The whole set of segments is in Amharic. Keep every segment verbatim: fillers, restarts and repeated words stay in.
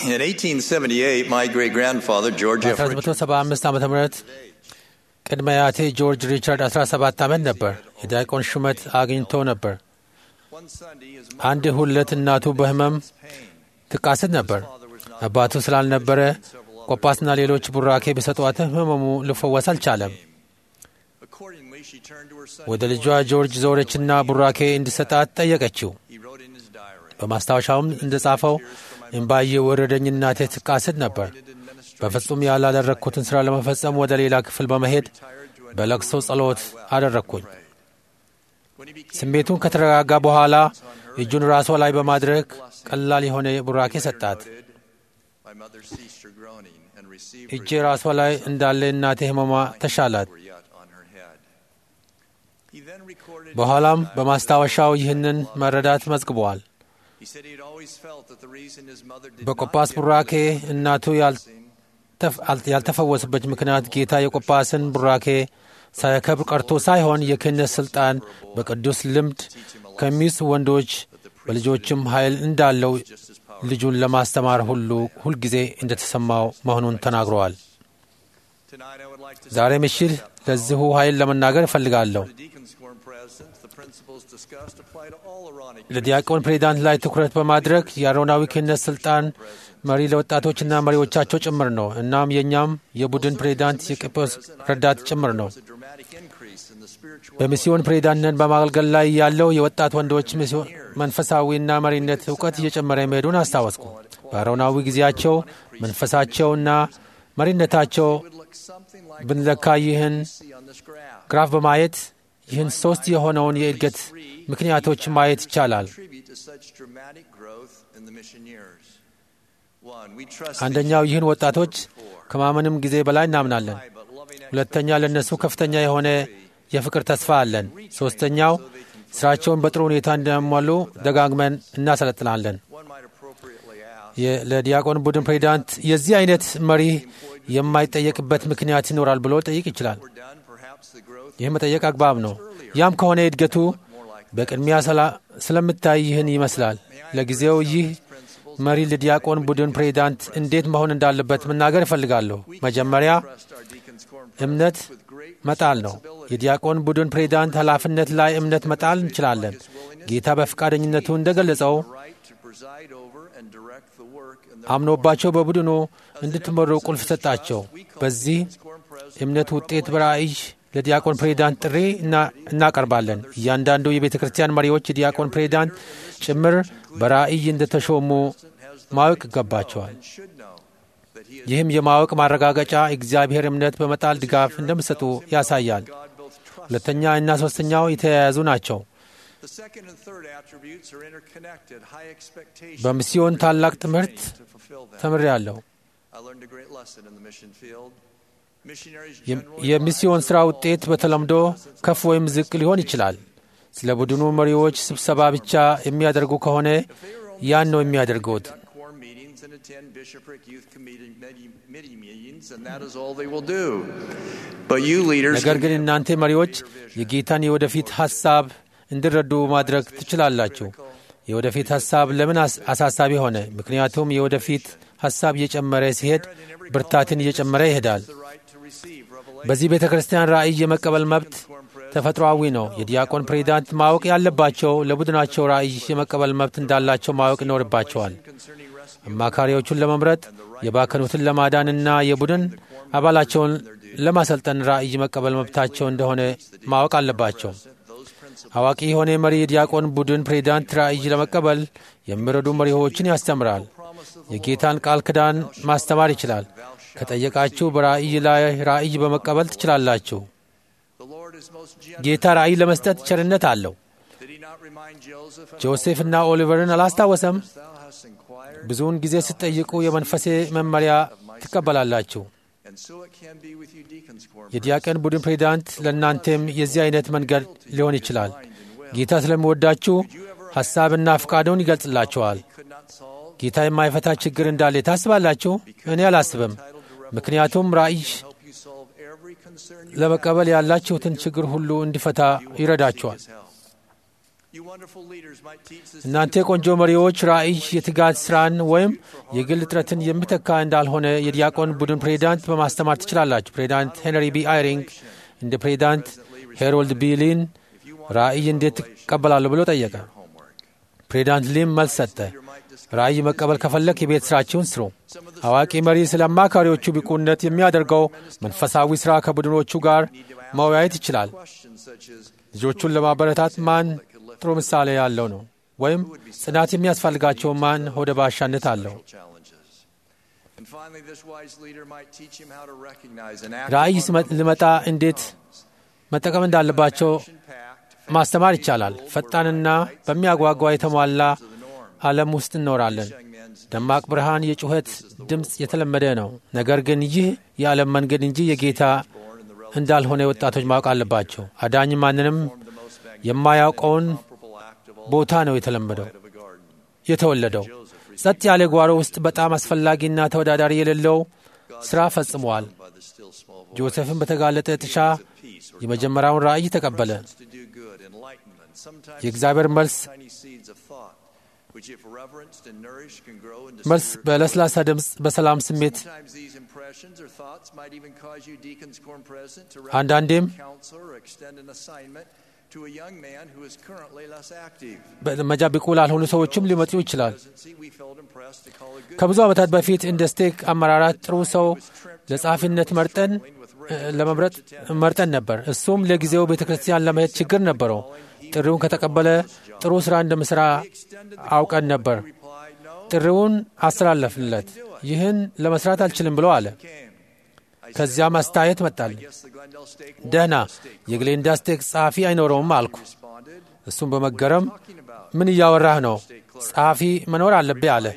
In eighteen seventy-eight, my great-grandfather, George F. በ1975 ዓመተ ምህረት ቅድመ አያቴ ጆርጅ ሪቻርድ አስራ ሰባት ዓመት ነበር። የዲያቆን ሹመት አግኝቶ ነበር። አንድ ሁለት እናቱ በህመም ትቃስት ነበር። አባቱ ስላልነበረ ቆጳስና ሌሎች ቡራኬ ቢሰጧትም ህመሙ ሊፈወስ አልቻለም። ወደ ልጇ ጆርጅ ዞረችና ቡራኬ እንዲሰጣት ጠየቀችው። በማስታወሻውም እንደጻፈው እምባዬ ወረደኝ፣ እናቴ ትቃስት ነበር። በፍጹም ያላደረግኩትን ሥራ ለመፈጸም ወደ ሌላ ክፍል በመሄድ በለቅሶ ጸሎት አደረግኩኝ። ስሜቱን ከተረጋጋ በኋላ እጁን ራሷ ላይ በማድረግ ቀላል የሆነ ቡራኬ ሰጣት። እጄ ራሷ ላይ እንዳለ እናቴ ህመሟ ተሻላት። በኋላም በማስታወሻው ይህንን መረዳት መዝግበዋል። በቆጳስ ቡራኬ እናቱ ያልተፈወሰበት ምክንያት ጌታ የቆጳስን ቡራኬ ሳያከብር ቀርቶ ሳይሆን የክህነት ሥልጣን በቅዱስ ልምድ ከሚስት ወንዶች በልጆችም ኃይል እንዳለው ልጁን ለማስተማር ሁሉ ሁልጊዜ እንደተሰማው መሆኑን ተናግረዋል። ዛሬ ምሽት ለዚሁ ኃይል ለመናገር እፈልጋለሁ። ለዲያቆን ፕሬዝዳንት ላይ ትኩረት በማድረግ የአሮናዊ ክህነት ሥልጣን መሪ ለወጣቶችና መሪዎቻቸው ጭምር ነው። እናም የእኛም የቡድን ፕሬዝዳንት የቄጶስ ረዳት ጭምር ነው። በሚስዮን ፕሬዝዳንትነት በማገልገል ላይ ያለው የወጣት ወንዶች መንፈሳዊና መሪነት እውቀት እየጨመረ መሄዱን አስታወስኩ። በአሮናዊ ጊዜያቸው መንፈሳቸውና መሪነታቸው ብንለካ ይህን ግራፍ በማየት ይህን ሶስት የሆነውን የእድገት ምክንያቶች ማየት ይቻላል። አንደኛው ይህን ወጣቶች ከማመንም ጊዜ በላይ እናምናለን። ሁለተኛ ለነሱ ከፍተኛ የሆነ የፍቅር ተስፋ አለን። ሶስተኛው ስራቸውን በጥሩ ሁኔታ እንዲያሟሉ ደጋግመን እናሰለጥናለን። ለዲያቆን ቡድን ፕሬዝዳንት የዚህ አይነት መሪ የማይጠየቅበት ምክንያት ይኖራል ብሎ ጠይቅ ይችላል። ይህ መጠየቅ አግባብ ነው። ያም ከሆነ እድገቱ በቅድሚያ ስለምታይ ይህን ይመስላል። ለጊዜው ይህ መሪ ለዲያቆን ቡድን ፕሬዝዳንት እንዴት መሆን እንዳለበት መናገር እፈልጋለሁ። መጀመሪያ እምነት መጣል ነው። የዲያቆን ቡድን ፕሬዝዳንት ኃላፊነት ላይ እምነት መጣል እንችላለን። ጌታ በፈቃደኝነቱ እንደገለጸው አምኖባቸው በቡድኑ እንድትመሩ ቁልፍ ሰጣቸው። በዚህ እምነት ውጤት በራእይ ለዲያቆን ፕሬዝዳንት ጥሪ እናቀርባለን። እያንዳንዱ የቤተ ክርስቲያን መሪዎች የዲያቆን ፕሬዝዳንት ጭምር በራእይ እንደተሾሙ ማወቅ ይገባቸዋል። ይህም የማወቅ ማረጋገጫ እግዚአብሔር እምነት በመጣል ድጋፍ እንደሚሰጡ ያሳያል። ሁለተኛ እና ሦስተኛው የተያያዙ ናቸው። በሚስዮን ታላቅ ትምህርት ተምሬያለሁ። የሚስዮን ሥራ ውጤት በተለምዶ ከፍ ወይም ዝቅ ሊሆን ይችላል። ስለ ቡድኑ መሪዎች ስብሰባ ብቻ የሚያደርጉ ከሆነ ያን ነው የሚያደርጉት። ነገር ግን እናንተ መሪዎች የጌታን የወደፊት ሐሳብ እንዲረዱ ማድረግ ትችላላችሁ። የወደፊት ሐሳብ ለምን አሳሳቢ ሆነ? ምክንያቱም የወደፊት ሐሳብ እየጨመረ ሲሄድ ብርታትን እየጨመረ ይሄዳል። በዚህ ቤተ ክርስቲያን ራእይ የመቀበል መብት ተፈጥሯዊ ነው። የዲያቆን ፕሬዝዳንት ማወቅ ያለባቸው ለቡድናቸው ራእይ የመቀበል መብት እንዳላቸው ማወቅ ይኖርባቸዋል። አማካሪዎቹን ለመምረጥ፣ የባከኑትን ለማዳንና የቡድን አባላቸውን ለማሰልጠን ራእይ መቀበል መብታቸው እንደሆነ ማወቅ አለባቸው። አዋቂ የሆነ መሪ የዲያቆን ቡድን ፕሬዝዳንት ራእይ ለመቀበል የሚረዱ መሪዎችን ያስተምራል። የጌታን ቃል ኪዳን ማስተማር ይችላል። ከጠየቃችሁ በራእይ ላይ ራእይ በመቀበል ትችላላችሁ። ጌታ ራእይ ለመስጠት ቸርነት አለው። ጆሴፍና ኦሊቨርን አላስታወሰም? ብዙውን ጊዜ ስትጠይቁ የመንፈሴ መመሪያ ትቀበላላችሁ። የዲያቆን ቡድን ፕሬዝዳንት ለእናንተም የዚህ አይነት መንገድ ሊሆን ይችላል። ጌታ ስለሚወዳችሁ ሐሳብና ፍቃዱን ይገልጽላችኋል። ጌታ የማይፈታ ችግር እንዳለ ታስባላችሁ? እኔ አላስብም። ምክንያቱም ራእይ ለመቀበል ያላችሁትን ችግር ሁሉ እንዲፈታ ይረዳችኋል። እናንተ ቆንጆ መሪዎች ራእይ የትጋት ሥራን ወይም የግል ጥረትን የሚተካ እንዳልሆነ የዲያቆን ቡድን ፕሬዚዳንት በማስተማር ትችላላችሁ። ፕሬዚዳንት ሄንሪ ቢ አይሪንግ እንደ ፕሬዚዳንት ሄሮልድ ቢ ሊን ራእይ እንዴት ትቀበላለሁ ብሎ ጠየቀ። ፕሬዚዳንት ሊም መልስ ሰጠ። ራእይ መቀበል ከፈለክ የቤት ሥራችሁን ስሩ። አዋቂ መሪ ስለ አማካሪዎቹ ብቁነት የሚያደርገው መንፈሳዊ ሥራ ከቡድኖቹ ጋር መወያየት ይችላል። ልጆቹን ለማበረታት ማን ጥሩ ምሳሌ ያለው ነው? ወይም ጽናት የሚያስፈልጋቸው ማን ሆደ ባሻነት አለው? ራእይ ሊመጣ እንዴት መጠቀም እንዳለባቸው ማስተማር ይቻላል። ፈጣንና በሚያጓጓ የተሟላ ዓለም ውስጥ እንኖራለን። ደማቅ ብርሃን፣ የጩኸት ድምፅ የተለመደ ነው። ነገር ግን ይህ የዓለም መንገድ እንጂ የጌታ እንዳልሆነ ወጣቶች ማወቅ አለባቸው። አዳኝ ማንንም የማያውቀውን ቦታ ነው የተለመደው የተወለደው። ጸጥ ያለ ጓሮ ውስጥ በጣም አስፈላጊና ተወዳዳሪ የሌለው ሥራ ፈጽመዋል። ጆሴፍን በተጋለጠ ጥሻ የመጀመሪያውን ራእይ ተቀበለ። የእግዚአብሔር መልስ መልስ በለስላሳ ድምፅ፣ በሰላም ስሜት፣ አንዳንዴም በመጃ ብቁ ላልሆኑ ሰዎችም ሊመጡ ይችላል። ከብዙ ዓመታት በፊት እንደ ስቴክ አመራራት ጥሩ ሰው ለጸሐፊነት መርጠን ለመምረጥ መርጠን ነበር። እሱም ለጊዜው ቤተ ክርስቲያን ለመሄድ ችግር ነበረው። ጥሪውን ከተቀበለ ጥሩ ሥራ እንደምሥራ አውቀን ነበር። ጥሪውን አስተላለፍለት። ይህን ለመስራት አልችልም ብሎ አለ። ከዚያም አስተያየት መጣል። ደህና የግሌንዳ ስቴክ ጸሐፊ አይኖረውም አልኩ። እሱም በመገረም ምን እያወራህ ነው? ጸሐፊ መኖር አለብህ አለ።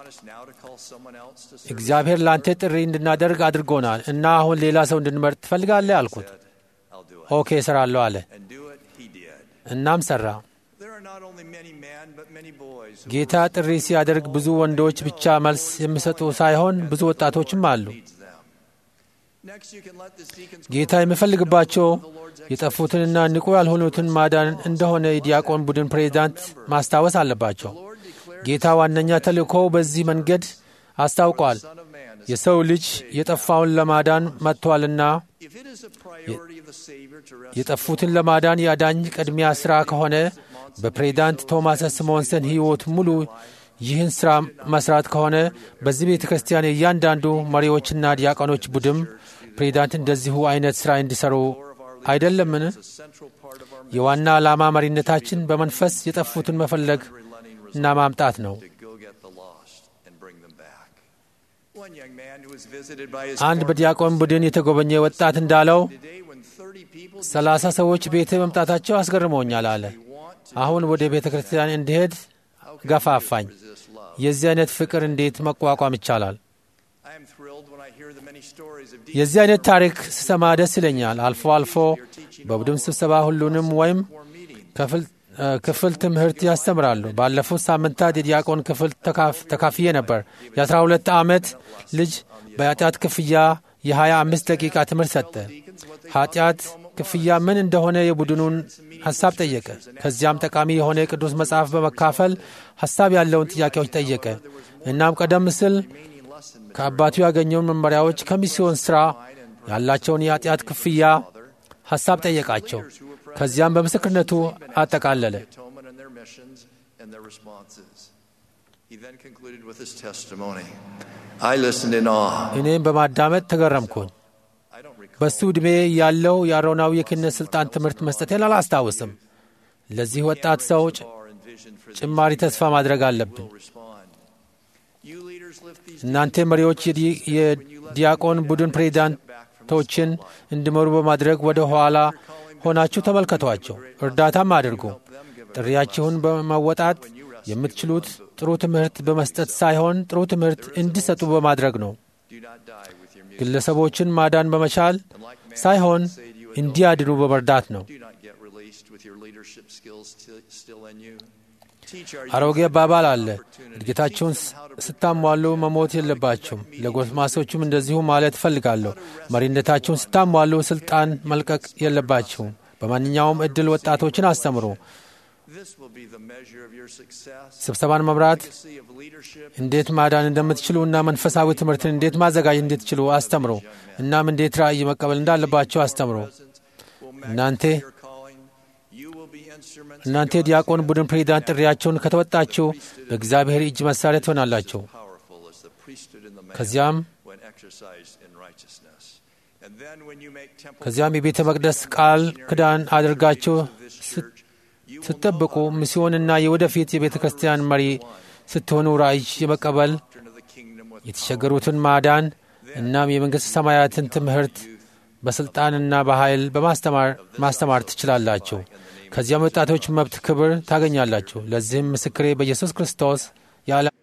እግዚአብሔር ለአንተ ጥሪ እንድናደርግ አድርጎናል እና አሁን ሌላ ሰው እንድንመርጥ ትፈልጋለህ አልኩት። ኦኬ እሰራለሁ አለ። እናም ሠራ። ጌታ ጥሪ ሲያደርግ ብዙ ወንዶች ብቻ መልስ የሚሰጡ ሳይሆን ብዙ ወጣቶችም አሉ። ጌታ የሚፈልግባቸው የጠፉትንና ንቁ ያልሆኑትን ማዳን እንደሆነ የዲያቆን ቡድን ፕሬዚዳንት ማስታወስ አለባቸው። ጌታ ዋነኛ ተልእኮው በዚህ መንገድ አስታውቋል። የሰው ልጅ የጠፋውን ለማዳን መጥቷልና የጠፉትን ለማዳን የአዳኝ ቅድሚያ ሥራ ከሆነ በፕሬዚዳንት ቶማስ ስሞንሰን ሕይወት ሙሉ ይህን ሥራ መሥራት ከሆነ በዚህ ቤተ ክርስቲያን እያንዳንዱ መሪዎችና ዲያቆኖች ቡድን ፕሬዚዳንት እንደዚሁ አይነት ሥራ እንዲሠሩ አይደለምን? የዋና ዓላማ መሪነታችን በመንፈስ የጠፉትን መፈለግ እና ማምጣት ነው። አንድ በዲያቆን ቡድን የተጎበኘ ወጣት እንዳለው ሰላሳ ሰዎች ቤቴ መምጣታቸው አስገርሞኛል አለ። አሁን ወደ ቤተ ክርስቲያን እንድሄድ ገፋፋኝ። የዚህ አይነት ፍቅር እንዴት መቋቋም ይቻላል? የዚህ አይነት ታሪክ ስሰማ ደስ ይለኛል። አልፎ አልፎ በቡድን ስብሰባ ሁሉንም ወይም ክፍል ትምህርት ያስተምራሉ። ባለፉት ሳምንታት የዲያቆን ክፍል ተካፍዬ ነበር። የአስራ ሁለት ዓመት ልጅ በኃጢአት ክፍያ የሀያ አምስት ደቂቃ ትምህርት ሰጠ። ኃጢአት ክፍያ ምን እንደሆነ የቡድኑን ሐሳብ ጠየቀ። ከዚያም ጠቃሚ የሆነ የቅዱስ መጽሐፍ በመካፈል ሐሳብ ያለውን ጥያቄዎች ጠየቀ። እናም ቀደም ሲል ከአባቱ ያገኘውን መመሪያዎች ከሚስዮን ሥራ ያላቸውን የኃጢአት ክፍያ ሐሳብ ጠየቃቸው። ከዚያም በምስክርነቱ አጠቃለለ። እኔም በማዳመጥ ተገረምኩኝ። በሱ ዕድሜ ያለው የአሮናዊ የክህነት ሥልጣን ትምህርት መስጠቴን አላስታውስም። ለዚህ ወጣት ሰው ጭማሪ ተስፋ ማድረግ አለብን። እናንተ መሪዎች የዲያቆን ቡድን ፕሬዚዳንቶችን እንዲመሩ በማድረግ ወደ ኋላ ሆናችሁ ተመልከቷቸው፣ እርዳታም አድርጉ። ጥሪያችሁን በመወጣት የምትችሉት ጥሩ ትምህርት በመስጠት ሳይሆን ጥሩ ትምህርት እንዲሰጡ በማድረግ ነው። ግለሰቦችን ማዳን በመቻል ሳይሆን እንዲያድኑ በመርዳት ነው። አሮጌ አባባል አለ፣ እድገታችሁን ስታሟሉ መሞት የለባችሁም። ለጎልማሶቹም እንደዚሁ ማለት እፈልጋለሁ። መሪነታችሁን ስታሟሉ ስልጣን መልቀቅ የለባችሁም። በማንኛውም ዕድል ወጣቶችን አስተምሩ። ስብሰባን መምራት እንዴት ማዳን እንደምትችሉ እና መንፈሳዊ ትምህርትን እንዴት ማዘጋጀት እንድትችሉ አስተምሩ። እናም እንዴት ራእይ መቀበል እንዳለባቸው አስተምሩ። እናንተ እናንተ ዲያቆን ቡድን ፕሬዝዳንት ጥሪያቸውን ከተወጣችሁ በእግዚአብሔር እጅ መሳሪያ ትሆናላችሁ። ከዚያም ከዚያም የቤተ መቅደስ ቃል ክዳን አድርጋችሁ ስትጠብቁ ሚስዮንና የወደፊት የቤተ ክርስቲያን መሪ ስትሆኑ ራእይ የመቀበል የተቸገሩትን ማዳን እናም የመንግሥት ሰማያትን ትምህርት በሥልጣንና በኃይል በማስተማር ማስተማር ትችላላችሁ። ከዚያም ወጣቶች መብት ክብር ታገኛላችሁ። ለዚህም ምስክሬ በኢየሱስ ክርስቶስ ያለ